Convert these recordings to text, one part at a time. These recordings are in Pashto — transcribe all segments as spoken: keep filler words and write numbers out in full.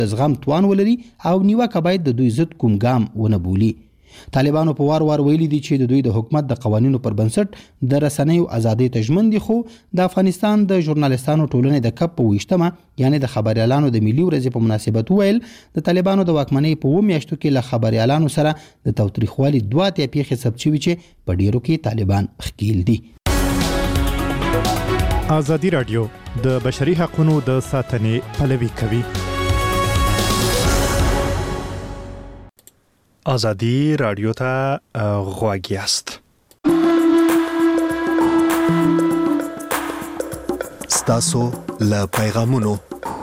زغم توان ولري او نیوکه باید د دوی ضد کوم ګام ونه بولي. طالبانو په وار وار ویلي دي چې د دوی د حکومت د قوانینو پر بنسټ د رسنیو ازادۍ ته ژمن دي، خو د افغانستان د ژورنالستانو ټولنې د کپ په ویشتمه یعنی د خبریالانو د ملي ورځې په مناسبت ویل د طالبانو د واکمنۍ په اووه میاشتو کې له خبریالانو سره د تاوتریخوالي دوه اتیا پیښې ثبت شوي چې په ډیرو کې طالبان ښکیل دي. ازادي راډیو د بشري حقوقو د ساتنې پلوي کوي. ازادي راډیو ته غوږ یاست. ستاسو له پیغامونو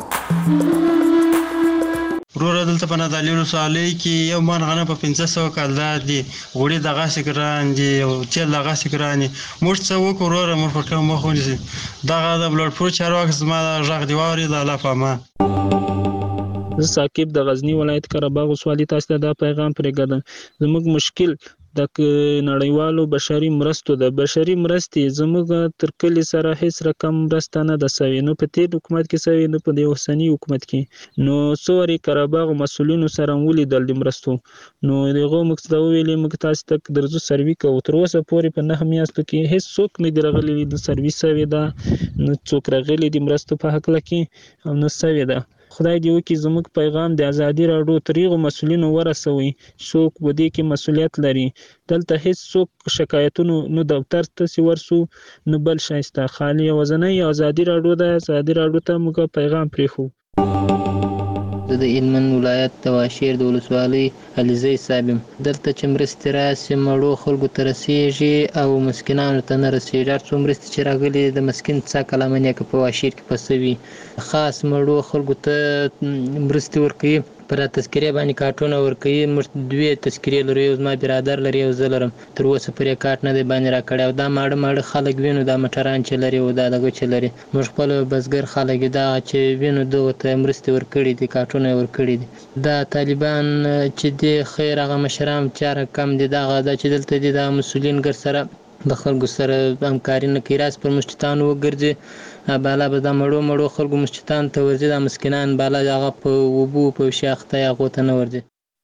ورور دلته په نادالیونو سوالي کې یو من غنه په پنځه سوه کالدار دي، غوړي دغه سګران دي او تیل دغه سګران دي. موږ څه وکړو ورور، موږ په کوم مخ ونیسي دغه د بلډ پروف چارواکي زما غږ دی واوري د الله په امان. زه ساکب د غزنی ولایت قرهباغ ولسوالۍ تاسو ته دا پیغام پرېږدم. زموږ مشکل د نړیوالو بشري مرستو د بشري مرستې زموږ تر کلي سره هیڅ رقم مرسته نه ده سوې، نو په تېر حکومت کې سوې، نو په دې اوسني حکومت کې. نو څو وارې قرهباغ مسؤلینو سره ولیدل د مرستو، نو دغه موږ ته وویلې موږ تاسو ته درځو سروي کوو. تر اوسه پورې په نهه میاشتو کې هیڅ څوک نه دي راغلي د سروي سوې ده، نو څوک راغلي د مرستو په هکله کې او نه سوې ده. خدای دې وکړي زموږ پیغام د ازادي راډیو تر هغو مسؤلینو ورسوي څوک په دې کې مسؤلیت لري. دلته هیڅ څوک شکایتونو نو دفتر ته سي ورسو نو بل شایسته خالي وزنۍ ازادي راډیو د ازادي راډیو ته موږ پیغام پرېښو. زه د هلمند ولایت د واشیر د ولسوالۍ علیزی صاحب یم. دلته چې مرستې راسي مړو خلکو ته رسېږي او مسکینانو ته نه رسېږي. هر څو مرستې چې راغلي د مسکین څه کلامنیه که په واشیر کې پسه وي، خاص مړو خلکو ته مرستې ورکوي. پر تذکرې باندې کارټونه ورکوي. موږ دوې تذکرې لرو، یو زما برادر لري، یو زه لرم. تر اوسه پرې کارټ نه دی باندې راکړی. او دا ماړه ماړه خلک وینو، دا موټران چې لري او دا دغه چې لري، موږ خپل بزګر خلک دا چې وینو دغه ته مرستې ورکړي دي، کارټونه یې ورکړي دي. دا طالبان چې دی خیر هغه مشران چاره کم دي، دغه دا چې دلته دي دا مسؤلین ګر سره د خلکو سره همکاري نه کوي. راس پر مشتتانو وګرځي، بالا به دا مړو مړو خلکو مشتتان ته ورځي، دا مسکینان بالا هغه په اوبو په شاخته هغو ته نه ورځي.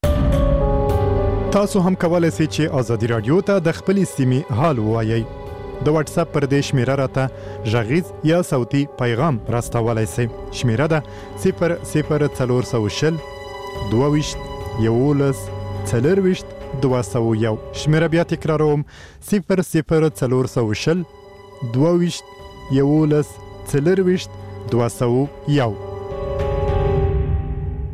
تاسو هم کولای شئ چې ازادي راډیو ته د خپلې سیمې حال ووایئ. د واتس اپ پر دې شمیره راته غږیز یا صوتي پیغام راستولی شئ. شمیره ده صفر صفر څلور سوه شل دوه ویشت یولس څلرویشت دوه سوه یو. شمیره بیا تکراروم، صفر صفر څلور سوه شل دوه ویشت یولس څلرویشت دوه سوه یو.